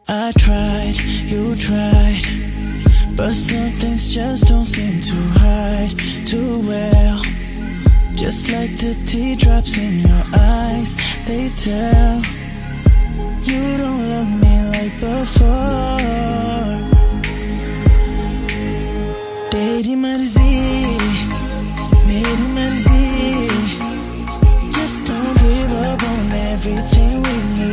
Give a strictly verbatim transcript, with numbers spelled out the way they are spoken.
I tried, you tried, but some things just don't seem to hide too well. Just like the teardrops in your eyes, they tell you don't love me like before. तेरी मर्जी, मेरी मर्जी. Just don't give up on everything we need.